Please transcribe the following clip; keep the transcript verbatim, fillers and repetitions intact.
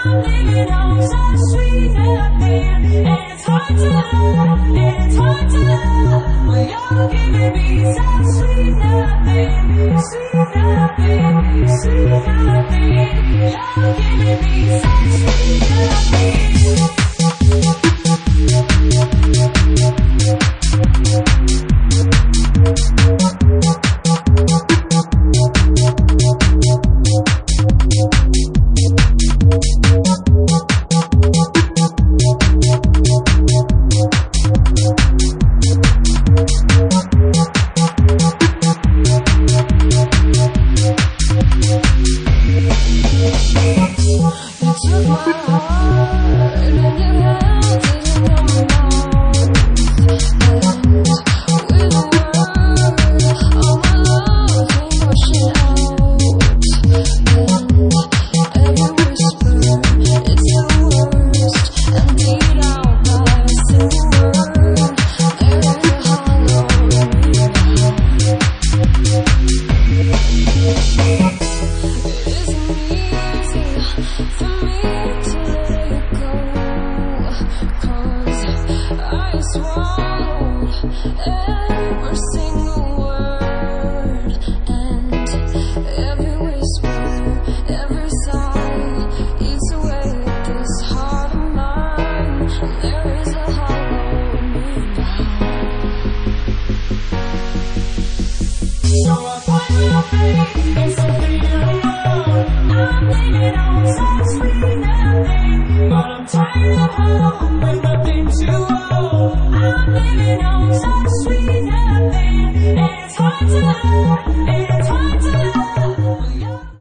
I'm living on such sweet nothing, and it's hard to love, and it's hard to love when you're giving me such sweet nothing, sweet nothing, sweet nothing. You're giving me such sweet nothing. Every single word and every whisper, every sigh eats away at this heart of mine. And there is a hollow in me now. So I find my faith in something unknown. I'm living on such sweet nothing, but I'm tired of home with nothing to hold. I'm living on such sweet nothing, and it's hard to love.